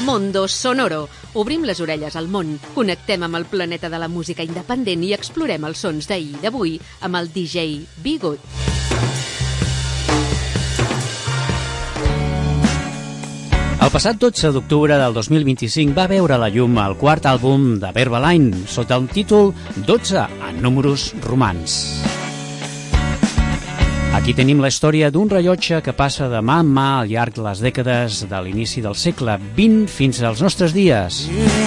Mondo Sonoro. Obrim les orelles al món, connectem amb el planeta de la música independent i explorem els sons d'ahir i d'avui amb el DJ Bigot. El passat 12 d'octubre del 2025 va veure la llum el quart àlbum de Verbaline, sota un títol 12 en números romans. Aquí tenim la història d'un rellotge que passa de mà en mà al llarg de les dècades de l'inici del segle XX fins als nostres dies.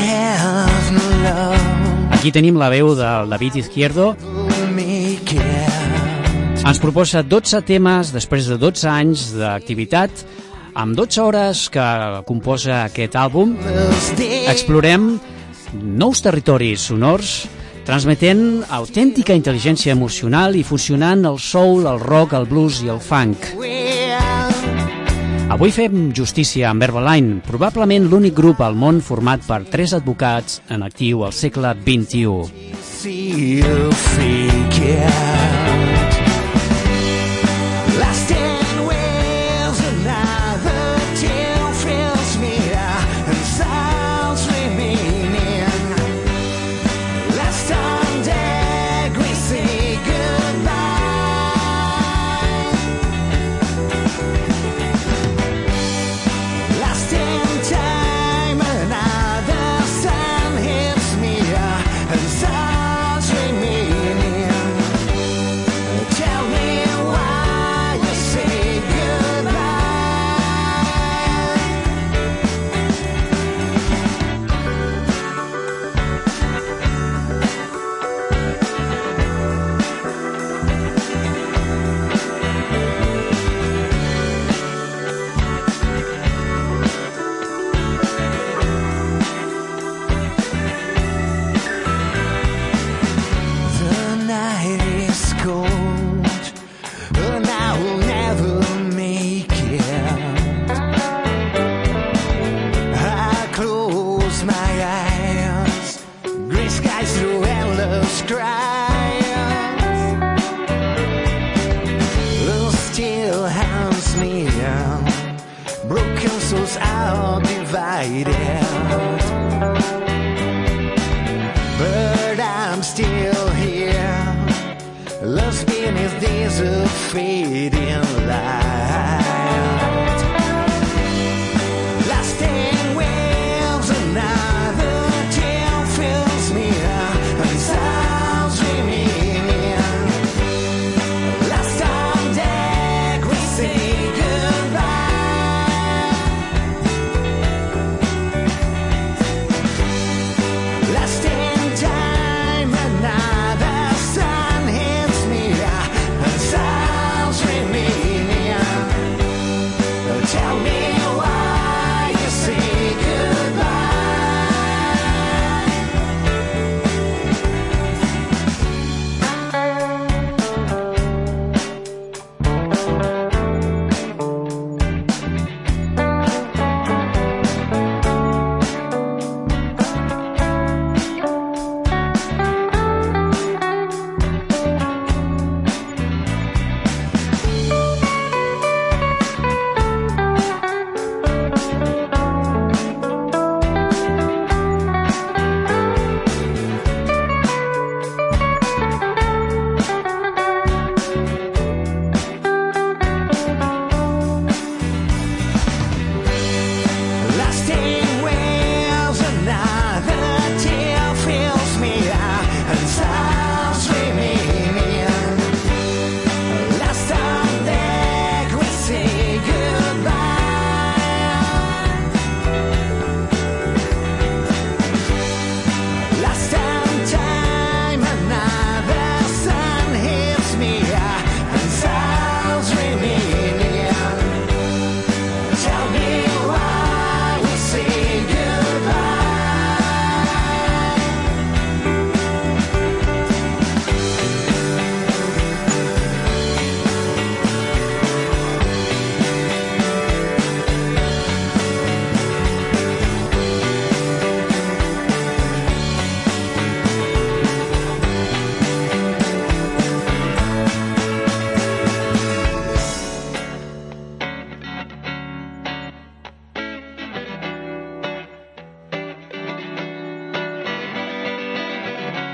Aquí tenim la veu del David Izquierdo. Ens proposa 12 temes després de 12 anys d'activitat, amb 12 hores que composa aquest àlbum. Explorem nous territoris sonors, transmetent autèntica intel·ligència emocional i fusionant el soul, el rock, el blues i el funk. Avui fem justícia amb Verbaline, probablement l'únic grup al món format per 3 advocats en actiu al segle XXI.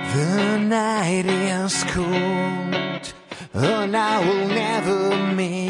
The night is cold, and I will never make